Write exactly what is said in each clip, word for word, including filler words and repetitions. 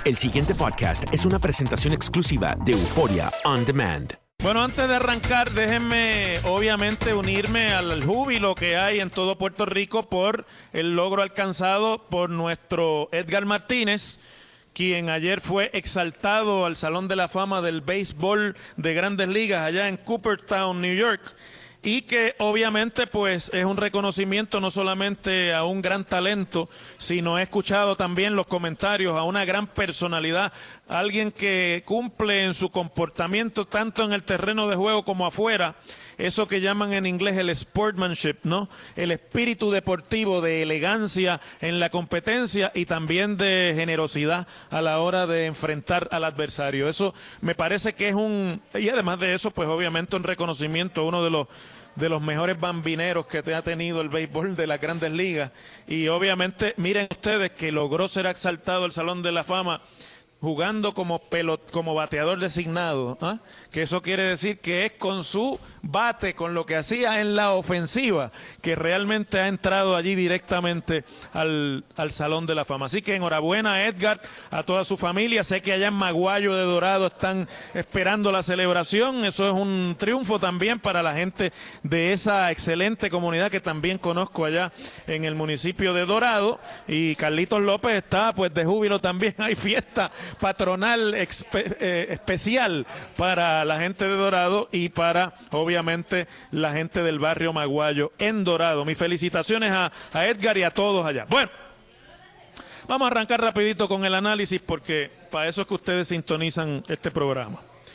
El siguiente podcast es una presentación exclusiva de Euforia On Demand. Bueno, antes de arrancar, déjenme obviamente unirme al júbilo que hay en todo Puerto Rico por el logro alcanzado por nuestro Edgar Martínez, quien ayer fue exaltado al Salón de la Fama del Béisbol de Grandes Ligas allá en Cooperstown, New York. Y que obviamente pues es un reconocimiento no solamente a un gran talento, sino he escuchado también los comentarios a una gran personalidad, alguien que cumple en su comportamiento tanto en el terreno de juego como afuera, eso que llaman en inglés el sportsmanship, ¿no? El espíritu deportivo de elegancia en la competencia y también de generosidad a la hora de enfrentar al adversario. Eso me parece que es un, y además de eso pues obviamente un reconocimiento a uno de los de los mejores bambineros que te ha tenido el béisbol de las Grandes Ligas. Y obviamente, miren ustedes que logró ser exaltado al Salón de la Fama jugando como pelot, como bateador designado, ¿eh? Que eso quiere decir que es con su bate, con lo que hacía en la ofensiva, que realmente ha entrado allí directamente al, al Salón de la Fama. Así que enhorabuena a Edgar, a toda su familia. Sé que allá en Maguayo de Dorado están esperando la celebración. Eso es un triunfo también para la gente de esa excelente comunidad que también conozco allá en el municipio de Dorado. Y Carlitos López está pues de júbilo también. Hay fiesta patronal expe, eh, especial para la gente de Dorado y para obviamente la gente del barrio Maguayo en Dorado. Mis felicitaciones a, a Edgar y a todos allá. Bueno, vamos a arrancar rapidito con el análisis porque para eso es que ustedes sintonizan este programa.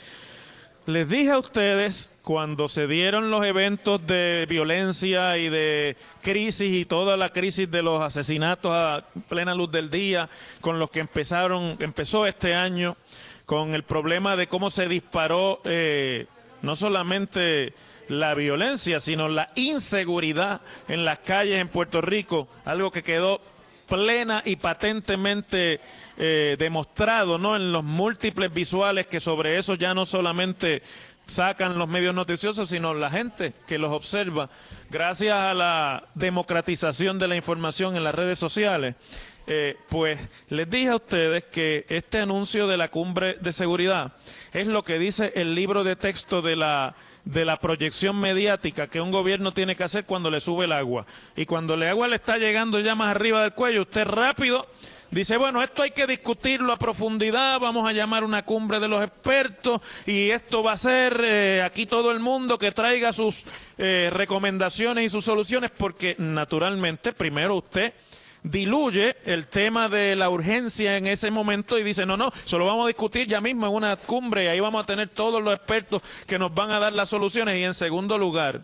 Les dije a ustedes cuando se dieron los eventos de violencia y de crisis y toda la crisis de los asesinatos a plena luz del día con los que empezaron, empezó este año, con el problema de cómo se disparó eh, no solamente la violencia, sino la inseguridad en las calles en Puerto Rico, algo que quedó plena y patentemente eh, demostrado, ¿no? En los múltiples visuales que sobre eso ya no solamente sacan los medios noticiosos, sino la gente que los observa, gracias a la democratización de la información en las redes sociales. Eh, pues les dije a ustedes que este anuncio de la cumbre de seguridad es lo que dice el libro de texto de la de la proyección mediática que un gobierno tiene que hacer cuando le sube el agua. Y cuando el agua le está llegando ya más arriba del cuello, usted rápido dice, bueno, esto hay que discutirlo a profundidad, vamos a llamar una cumbre de los expertos y esto va a ser eh, aquí todo el mundo que traiga sus eh, recomendaciones y sus soluciones, porque naturalmente primero usted diluye el tema de la urgencia en ese momento y dice, no, no, eso lo vamos a discutir ya mismo en una cumbre y ahí vamos a tener todos los expertos que nos van a dar las soluciones. Y en segundo lugar,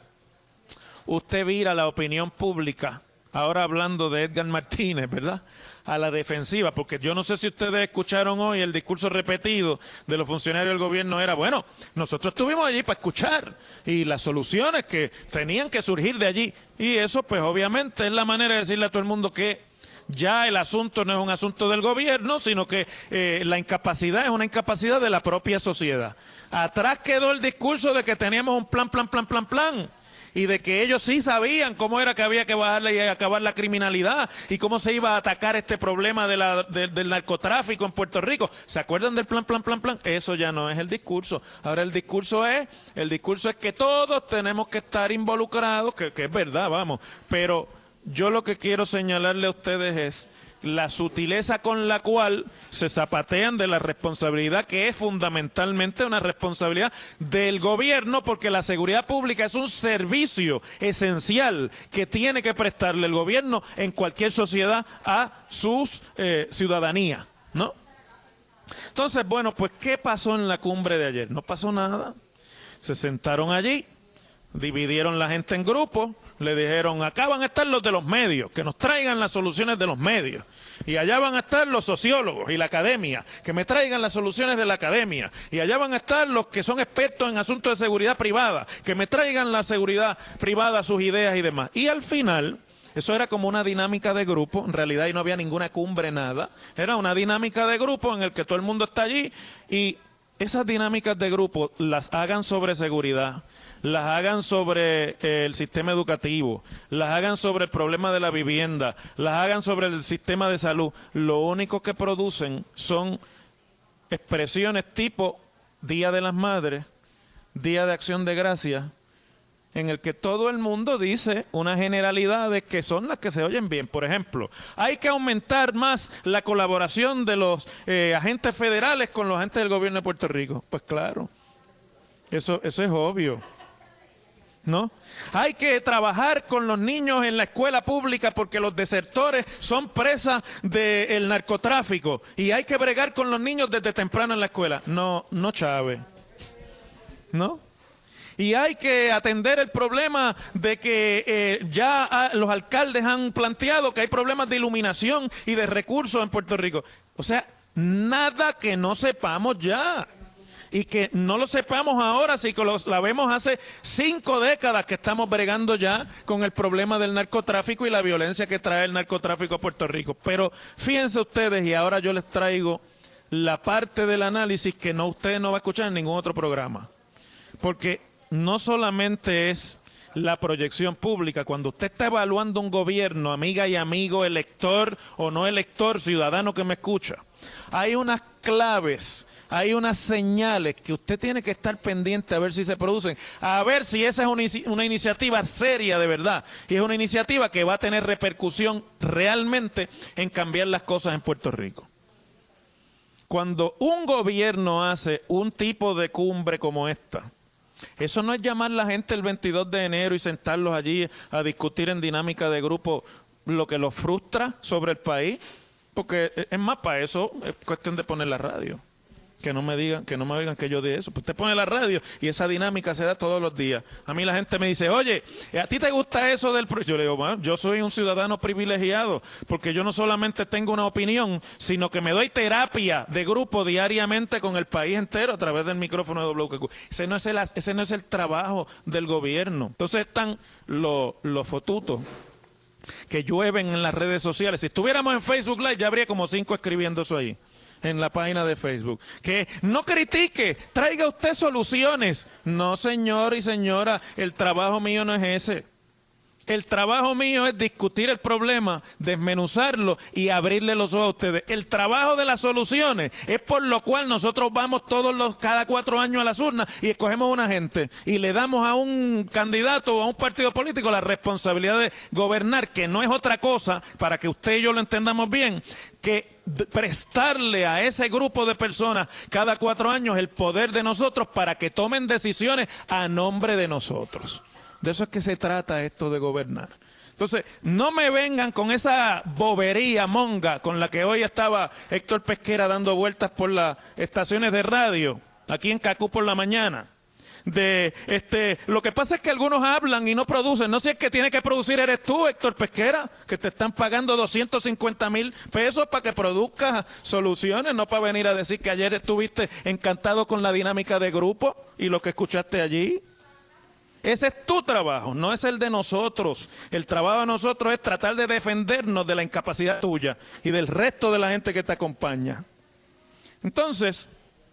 usted vira la opinión pública, ahora hablando de Edgar Martínez, ¿verdad?, a la defensiva, porque yo no sé si ustedes escucharon hoy el discurso repetido de los funcionarios del gobierno era, bueno, nosotros estuvimos allí para escuchar y las soluciones que tenían que surgir de allí. Y eso pues obviamente es la manera de decirle a todo el mundo que ya el asunto no es un asunto del gobierno, sino que eh, la incapacidad es una incapacidad de la propia sociedad. Atrás quedó el discurso de que teníamos un plan, plan, plan, plan, plan, y de que ellos sí sabían cómo era que había que bajarle y acabar la criminalidad y cómo se iba a atacar este problema de la, de, del narcotráfico en Puerto Rico. ¿Se acuerdan del plan, plan, plan, plan? Eso ya no es el discurso. Ahora el discurso es, el discurso es que todos tenemos que estar involucrados, que, que es verdad, vamos, pero yo lo que quiero señalarle a ustedes es la sutileza con la cual se zapatean de la responsabilidad, que es fundamentalmente una responsabilidad del gobierno, porque la seguridad pública es un servicio esencial que tiene que prestarle el gobierno en cualquier sociedad a sus eh, ciudadanía, ¿no? Entonces, bueno, pues ¿qué pasó en la cumbre de ayer? No pasó nada. Se sentaron allí, dividieron la gente en grupos, le dijeron, acá van a estar los de los medios, que nos traigan las soluciones de los medios. Y allá van a estar los sociólogos y la academia, que me traigan las soluciones de la academia. Y allá van a estar los que son expertos en asuntos de seguridad privada, que me traigan la seguridad privada, sus ideas y demás. Y al final, eso era como una dinámica de grupo, en realidad ahí no había ninguna cumbre, nada. Era una dinámica de grupo en el que todo el mundo está allí y esas dinámicas de grupo las hagan sobre seguridad, las hagan sobre eh, el sistema educativo, las hagan sobre el problema de la vivienda, las hagan sobre el sistema de salud, lo único que producen son expresiones tipo Día de las Madres, Día de Acción de Gracias, en el que todo el mundo dice unas generalidades que son las que se oyen bien. Por ejemplo, hay que aumentar más la colaboración de los eh, agentes federales con los agentes del gobierno de Puerto Rico. Pues claro, eso, eso es obvio, ¿no? Hay que trabajar con los niños en la escuela pública porque los desertores son presas del narcotráfico y hay que bregar con los niños desde temprano en la escuela. No, no, Chávez, ¿no? Y hay que atender el problema de que eh, ya ah, los alcaldes han planteado que hay problemas de iluminación y de recursos en Puerto Rico. O sea, nada que no sepamos ya. Y que no lo sepamos ahora, si que lo sabemos hace cinco décadas que estamos bregando ya con el problema del narcotráfico y la violencia que trae el narcotráfico a Puerto Rico. Pero fíjense ustedes, y ahora yo les traigo la parte del análisis que no ustedes no van a escuchar en ningún otro programa. Porque no solamente es la proyección pública. Cuando usted está evaluando un gobierno, amiga y amigo, elector o no elector, ciudadano que me escucha, hay unas claves, hay unas señales que usted tiene que estar pendiente a ver si se producen, a ver si esa es una, una iniciativa seria de verdad, y es una iniciativa que va a tener repercusión realmente en cambiar las cosas en Puerto Rico. Cuando un gobierno hace un tipo de cumbre como esta, eso no es llamar a la gente el veintidós de enero y sentarlos allí a discutir en dinámica de grupo lo que los frustra sobre el país, porque es más, para eso es cuestión de poner la radio. Que no me digan, que no me digan que yo de eso. Pues usted pone la radio y esa dinámica se da todos los días. A mí la gente me dice, oye, ¿a ti te gusta eso del proyecto? Yo le digo, bueno, yo soy un ciudadano privilegiado porque yo no solamente tengo una opinión, sino que me doy terapia de grupo diariamente con el país entero a través del micrófono de W K Q. Ese no es el, ese no es el trabajo del gobierno. Entonces están los, los fotutos que llueven en las redes sociales. Si estuviéramos en Facebook Live ya habría como cinco escribiendo eso ahí en la página de Facebook. Que no critique, traiga usted soluciones. No, señor y señora, el trabajo mío no es ese. El trabajo mío es discutir el problema, desmenuzarlo y abrirle los ojos a ustedes. El trabajo de las soluciones es por lo cual nosotros vamos todos los cada cuatro años a las urnas y escogemos una gente y le damos a un candidato o a un partido político la responsabilidad de gobernar, que no es otra cosa, para que usted y yo lo entendamos bien, que prestarle a ese grupo de personas cada cuatro años el poder de nosotros para que tomen decisiones a nombre de nosotros. De eso es que se trata esto de gobernar. Entonces, no me vengan con esa bobería monga con la que hoy estaba Héctor Pesquera dando vueltas por las estaciones de radio, aquí en Cacú por la mañana. De este, lo que pasa es que algunos hablan y no producen. No sé si el que tiene que producir eres tú, Héctor Pesquera, que te están pagando doscientos cincuenta mil pesos para que produzcas soluciones, no para venir a decir que ayer estuviste encantado con la dinámica de grupo y lo que escuchaste allí. Ese es tu trabajo, no es el de nosotros. El trabajo de nosotros es tratar de defendernos de la incapacidad tuya y del resto de la gente que te acompaña. Entonces,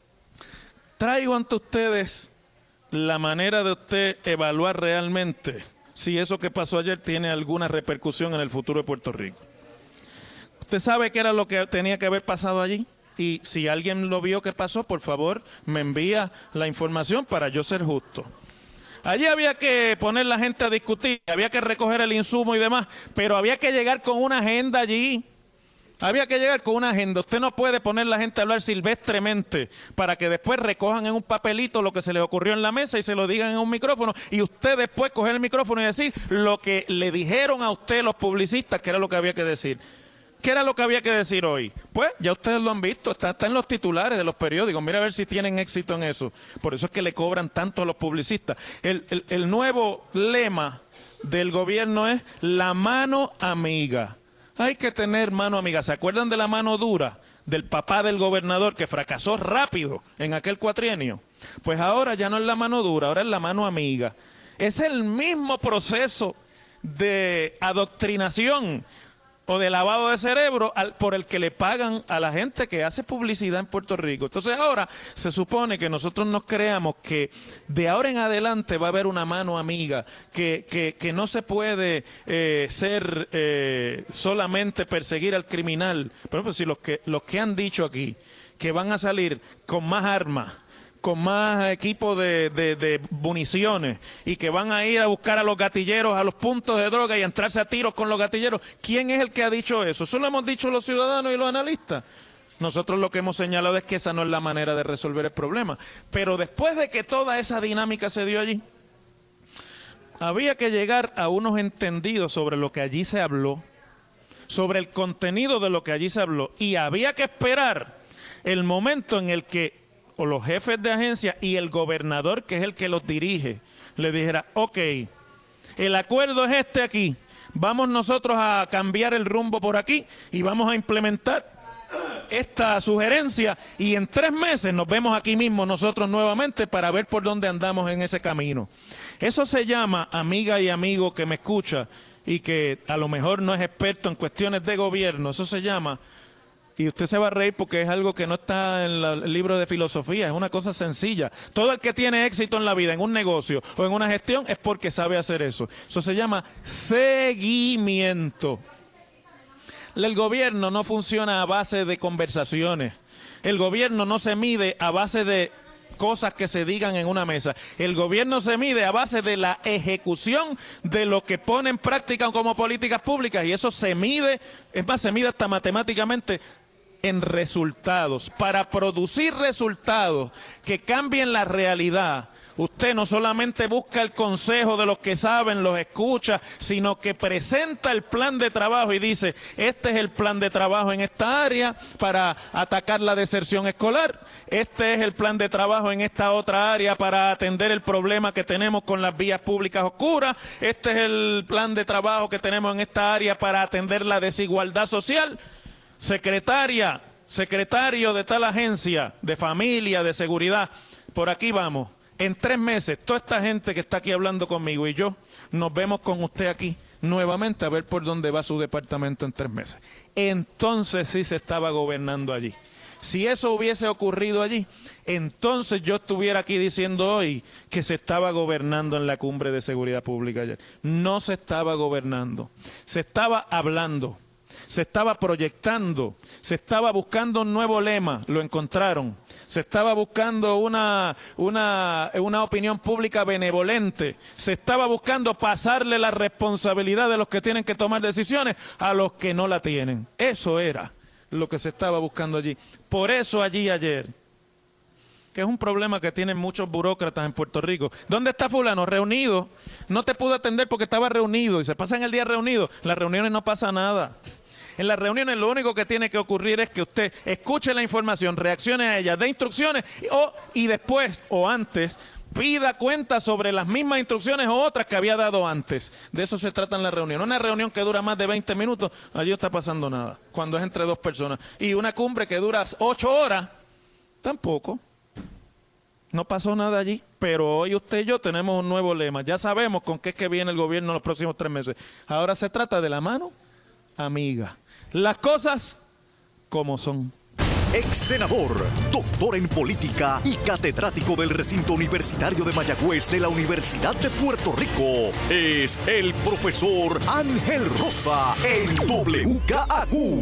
traigo ante ustedes la manera de usted evaluar realmente si eso que pasó ayer tiene alguna repercusión en el futuro de Puerto Rico. ¿Usted sabe qué era lo que tenía que haber pasado allí? Y si alguien lo vio que pasó, por favor, me envía la información para yo ser justo. Allí había que poner la gente a discutir, había que recoger el insumo y demás, pero había que llegar con una agenda allí. Había que llegar con una agenda. Usted no puede poner a la gente a hablar silvestremente para que después recojan en un papelito lo que se les ocurrió en la mesa y se lo digan en un micrófono y usted después coger el micrófono y decir lo que le dijeron a usted los publicistas que era lo que había que decir. ¿Qué era lo que había que decir hoy? Pues ya ustedes lo han visto, está, está en los titulares de los periódicos. Mira a ver si tienen éxito en eso. Por eso es que le cobran tanto a los publicistas. El, el, el nuevo lema del gobierno es la mano amiga. Hay que tener mano amiga. ¿Se acuerdan de la mano dura del papá del gobernador que fracasó rápido en aquel cuatrienio? Pues ahora ya no es la mano dura, ahora es la mano amiga. Es el mismo proceso de adoctrinación. o de lavado de cerebro al, por el que le pagan a la gente que hace publicidad en Puerto Rico. Entonces ahora se supone que nosotros nos creamos que de ahora en adelante va a haber una mano amiga, que, que, que no se puede eh, ser eh, solamente perseguir al criminal. Por ejemplo, si los que, los que han dicho aquí que van a salir con más armas, con más equipo de, de, de municiones y que van a ir a buscar a los gatilleros a los puntos de droga y a entrarse a tiros con los gatilleros. ¿Quién es el que ha dicho eso? Eso lo hemos dicho los ciudadanos y los analistas. Nosotros lo que hemos señalado es que esa no es la manera de resolver el problema. Pero después de que toda esa dinámica se dio allí, había que llegar a unos entendidos sobre lo que allí se habló, sobre el contenido de lo que allí se habló, y había que esperar el momento en el que o los jefes de agencia y el gobernador, que es el que los dirige, le dijera, ok, el acuerdo es este aquí, vamos nosotros a cambiar el rumbo por aquí y vamos a implementar esta sugerencia y en tres meses nos vemos aquí mismo nosotros nuevamente para ver por dónde andamos en ese camino. Eso se llama, amiga y amigo que me escucha y que a lo mejor no es experto en cuestiones de gobierno, eso se llama... Y usted se va a reír porque es algo que no está en la, el libro de filosofía, es una cosa sencilla. Todo el que tiene éxito en la vida, en un negocio o en una gestión, es porque sabe hacer eso. Eso se llama seguimiento. El gobierno no funciona a base de conversaciones. El gobierno no se mide a base de cosas que se digan en una mesa. El gobierno se mide a base de la ejecución de lo que pone en práctica como políticas públicas y eso se mide, es más, se mide hasta matemáticamente en resultados. Para producir resultados que cambien la realidad, usted no solamente busca el consejo de los que saben, los escucha, sino que presenta el plan de trabajo y dice, este es el plan de trabajo en esta área para atacar la deserción escolar, este es el plan de trabajo en esta otra área para atender el problema que tenemos con las vías públicas oscuras, este es el plan de trabajo que tenemos en esta área para atender la desigualdad social. Secretaria, secretario de tal agencia, de familia, de seguridad, por aquí vamos. En tres meses, toda esta gente que está aquí hablando conmigo y yo, nos vemos con usted aquí nuevamente a ver por dónde va su departamento en tres meses. Entonces sí se estaba gobernando allí. Si eso hubiese ocurrido allí, entonces yo estuviera aquí diciendo hoy que se estaba gobernando en la cumbre de seguridad pública ayer. No se estaba gobernando, se estaba hablando. Se estaba proyectando, se estaba buscando un nuevo lema, lo encontraron. Se estaba buscando una, una, una opinión pública benevolente. Se estaba buscando pasarle la responsabilidad de los que tienen que tomar decisiones a los que no la tienen. Eso era lo que se estaba buscando allí. Por eso allí ayer, que es un problema que tienen muchos burócratas en Puerto Rico. ¿Dónde está fulano? Reunido. No te pudo atender porque estaba reunido y se pasan el día reunido. En las reuniones no pasa nada. En las reuniones lo único que tiene que ocurrir es que usted escuche la información, reaccione a ella, dé instrucciones o, y después o antes pida cuenta sobre las mismas instrucciones o otras que había dado antes. De eso se trata en la reunión. Una reunión que dura más de veinte minutos, allí no está pasando nada, cuando es entre dos personas. Y una cumbre que dura ocho horas, tampoco. No pasó nada allí, pero hoy usted y yo tenemos un nuevo lema. Ya sabemos con qué es que viene el gobierno en los próximos tres meses. Ahora se trata de la mano amiga. Las cosas como son. Ex senador, doctor en política y catedrático del recinto universitario de Mayagüez de la Universidad de Puerto Rico, es el profesor Ángel Rosa en W K A Q.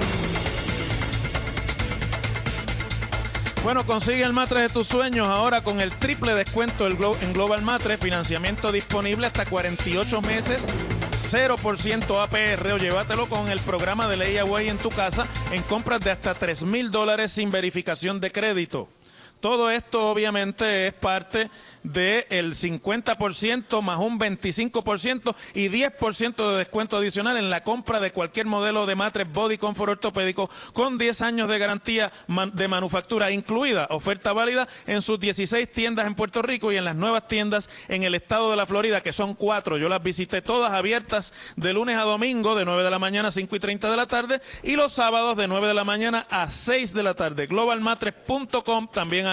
Bueno, consigue el Matres de tus sueños ahora con el triple descuento en Global Matres, financiamiento disponible hasta cuarenta y ocho meses, cero por ciento A P R o llévatelo con el programa de Layaway en tu casa en compras de hasta tres mil dólares sin verificación de crédito. Todo esto obviamente es parte del cincuenta por ciento más un veinticinco por ciento y diez por ciento de descuento adicional en la compra de cualquier modelo de matres Body Comfort ortopédico con diez años de garantía de manufactura incluida. Oferta válida en sus dieciséis tiendas en Puerto Rico y en las nuevas tiendas en el estado de la Florida, que son cuatro. Yo las visité todas abiertas de lunes a domingo de nueve de la mañana a cinco y treinta de la tarde y los sábados de nueve de la mañana a seis de la tarde. global matres punto com, también hay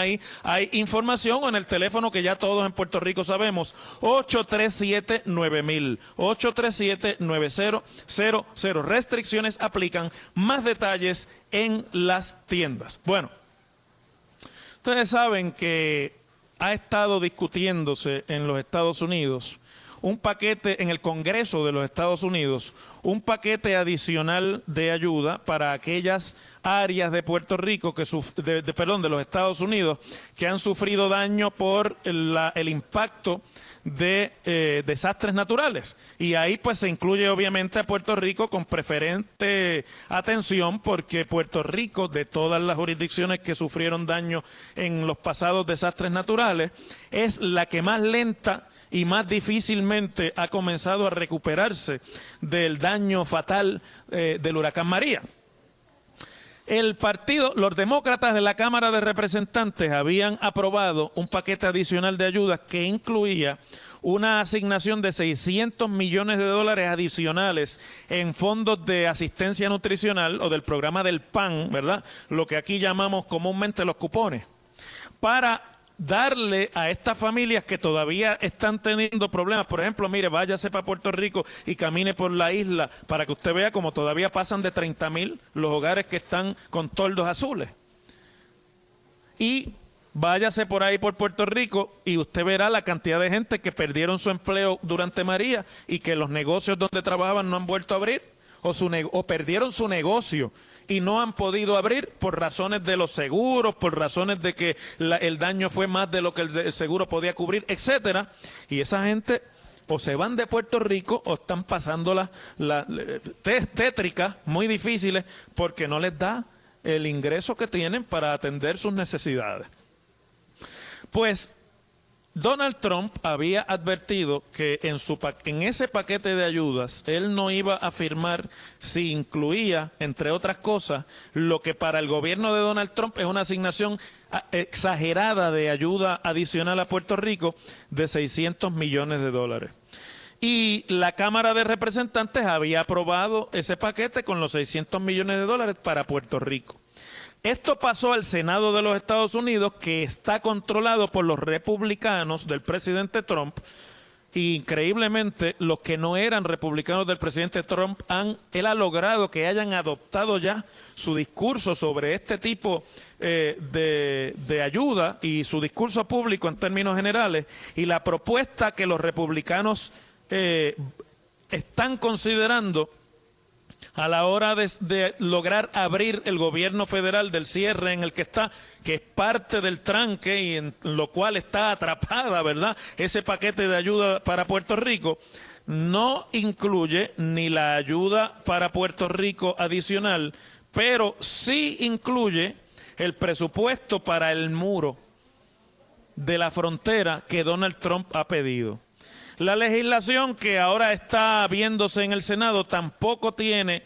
ahí, hay información en el teléfono que ya todos en Puerto Rico sabemos, ocho tres siete nueve mil, ocho tres siete nueve cero cero cero. Restricciones aplican, más detalles en las tiendas. Bueno, ustedes saben que ha estado discutiéndose en los Estados Unidos un paquete en el Congreso de los Estados Unidos, un paquete adicional de ayuda para aquellas áreas de Puerto Rico, que de, de, perdón, de los Estados Unidos, que han sufrido daño por la, el impacto de eh, desastres naturales. Y ahí pues se incluye obviamente a Puerto Rico con preferente atención, porque Puerto Rico, de todas las jurisdicciones que sufrieron daño en los pasados desastres naturales, es la que más lenta y más difícilmente ha comenzado a recuperarse del daño fatal eh, del huracán María. El partido, los demócratas de la Cámara de Representantes habían aprobado un paquete adicional de ayudas que incluía una asignación de seiscientos millones de dólares adicionales en fondos de asistencia nutricional o del programa del P A N, ¿verdad? Lo que aquí llamamos comúnmente los cupones, para darle a estas familias que todavía están teniendo problemas. Por ejemplo, mire, váyase para Puerto Rico y camine por la isla para que usted vea como todavía pasan de treinta mil los hogares que están con toldos azules. Y váyase por ahí por Puerto Rico y usted verá la cantidad de gente que perdieron su empleo durante María y que los negocios donde trabajaban no han vuelto a abrir, o, su o perdieron su negocio y no han podido abrir por razones de los seguros, por razones de que la, el daño fue más de lo que el, el seguro podía cubrir, etcétera. Y esa gente o se van de Puerto Rico o están pasando las la, tétricas muy difíciles porque no les da el ingreso que tienen para atender sus necesidades. Pues Donald Trump había advertido que en, su, en ese paquete de ayudas él no iba a firmar si incluía, entre otras cosas, lo que para el gobierno de Donald Trump es una asignación exagerada de ayuda adicional a Puerto Rico de seiscientos millones de dólares. Y la Cámara de Representantes había aprobado ese paquete con los seiscientos millones de dólares para Puerto Rico. Esto pasó al Senado de los Estados Unidos, que está controlado por los republicanos del presidente Trump. Y increíblemente, los que no eran republicanos del presidente Trump, han, él ha logrado que hayan adoptado ya su discurso sobre este tipo eh, de, de ayuda y su discurso público en términos generales. Y la propuesta que los republicanos eh, están considerando a la hora de, de lograr abrir el gobierno federal del cierre en el que está, que es parte del tranque y en lo cual está atrapada, ¿verdad?, ese paquete de ayuda para Puerto Rico, no incluye ni la ayuda para Puerto Rico adicional, pero sí incluye el presupuesto para el muro de la frontera que Donald Trump ha pedido. La legislación que ahora está viéndose en el Senado tampoco tiene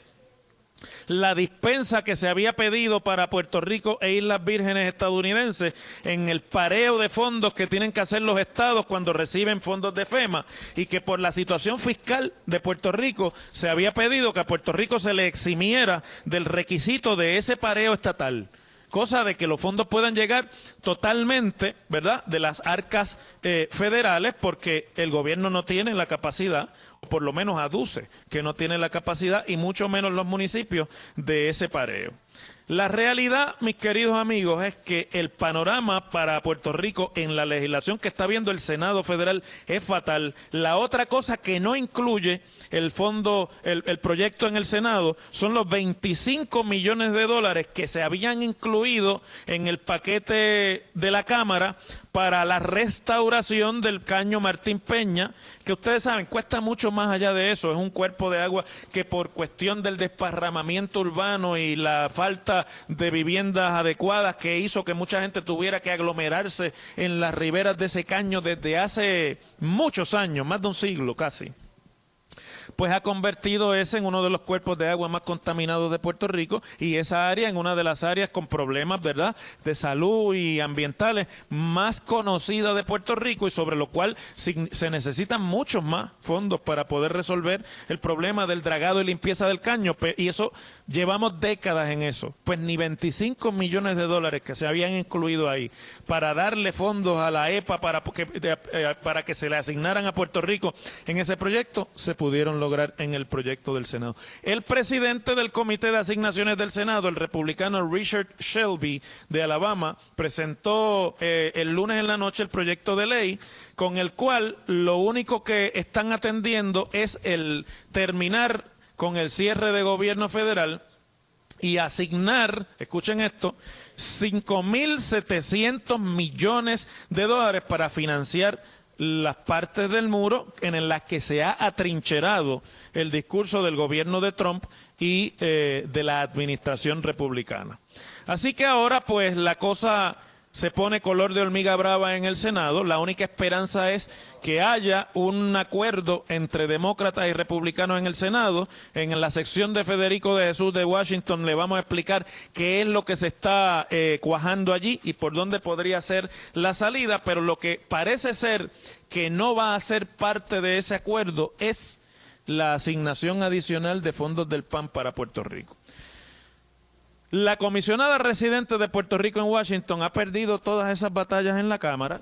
la dispensa que se había pedido para Puerto Rico e Islas Vírgenes estadounidenses en el pareo de fondos que tienen que hacer los estados cuando reciben fondos de FEMA, y que por la situación fiscal de Puerto Rico se había pedido que a Puerto Rico se le eximiera del requisito de ese pareo estatal, cosa de que los fondos puedan llegar totalmente, ¿verdad?, de las arcas eh, federales, porque el gobierno no tiene la capacidad, o por lo menos aduce que no tiene la capacidad, y mucho menos los municipios, de ese pareo. La realidad, mis queridos amigos, es que el panorama para Puerto Rico en la legislación que está viendo el Senado Federal es fatal. La otra cosa que no incluye el fondo, el, el proyecto en el Senado, son los veinticinco millones de dólares que se habían incluido en el paquete de la Cámara para la restauración del caño Martín Peña, que ustedes saben, cuesta mucho más allá de eso. Es un cuerpo de agua que por cuestión del desparramamiento urbano y la falta de viviendas adecuadas que hizo que mucha gente tuviera que aglomerarse en las riberas de ese caño desde hace muchos años, más de un siglo casi. pues ha convertido ese en uno de los cuerpos de agua más contaminados de Puerto Rico y esa área en una de las áreas con problemas, ¿verdad?, de salud y ambientales más conocidas de Puerto Rico y sobre lo cual se necesitan muchos más fondos para poder resolver el problema del dragado y limpieza del caño. Y eso, llevamos décadas en eso. Pues ni veinticinco millones de dólares que se habían incluido ahí para darle fondos a la E P A para que, para que se le asignaran a Puerto Rico en ese proyecto, se pudieron lograr en el proyecto del Senado. El presidente del Comité de Asignaciones del Senado, el republicano Richard Shelby de Alabama, presentó eh, el lunes en la noche el proyecto de ley con el cual lo único que están atendiendo es el terminar con el cierre de gobierno federal y asignar, escuchen esto, cinco mil setecientos millones de dólares para financiar las partes del muro en las que se ha atrincherado el discurso del gobierno de Trump y eh, de la administración republicana. Así que ahora pues la cosa se pone color de hormiga brava en el Senado. La única esperanza es que haya un acuerdo entre demócratas y republicanos en el Senado. En la sección de Federico de Jesús de Washington le vamos a explicar qué es lo que se está eh, cuajando allí y por dónde podría ser la salida, pero lo que parece ser que no va a ser parte de ese acuerdo es la asignación adicional de fondos del P A N para Puerto Rico. La comisionada residente de Puerto Rico en Washington ha perdido todas esas batallas en la Cámara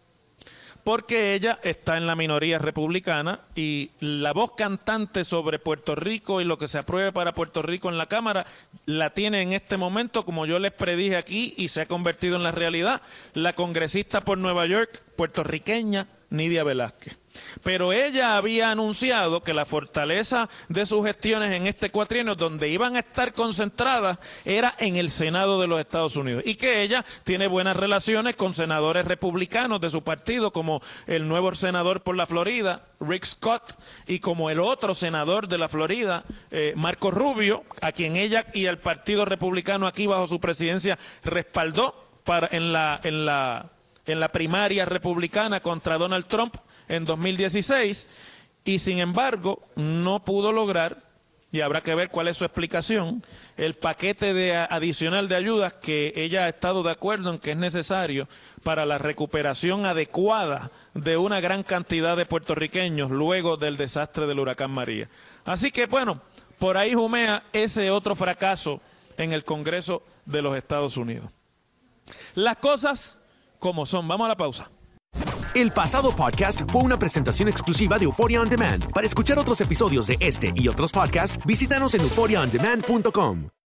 porque ella está en la minoría republicana y la voz cantante sobre Puerto Rico y lo que se apruebe para Puerto Rico en la Cámara la tiene en este momento, como yo les predije aquí, y se ha convertido en la realidad, la congresista por Nueva York, puertorriqueña Nidia Velázquez. Pero ella había anunciado que la fortaleza de sus gestiones en este cuatrienio, donde iban a estar concentradas, era en el Senado de los Estados Unidos y que ella tiene buenas relaciones con senadores republicanos de su partido, como el nuevo senador por la Florida, Rick Scott, y como el otro senador de la Florida, eh, Marco Rubio, a quien ella y el Partido Republicano aquí bajo su presidencia respaldó para, en la, en la, en la primaria republicana contra Donald Trump en dos mil dieciséis, y sin embargo no pudo lograr, y habrá que ver cuál es su explicación, el paquete de adicional de ayudas que ella ha estado de acuerdo en que es necesario para la recuperación adecuada de una gran cantidad de puertorriqueños luego del desastre del huracán María. Así que bueno, por ahí humea ese otro fracaso en el Congreso de los Estados Unidos. Las cosas como son. Vamos a la pausa. El pasado podcast fue una presentación exclusiva de Euphoria On Demand. Para escuchar otros episodios de este y otros podcasts, visítanos en euphoria on demand punto com.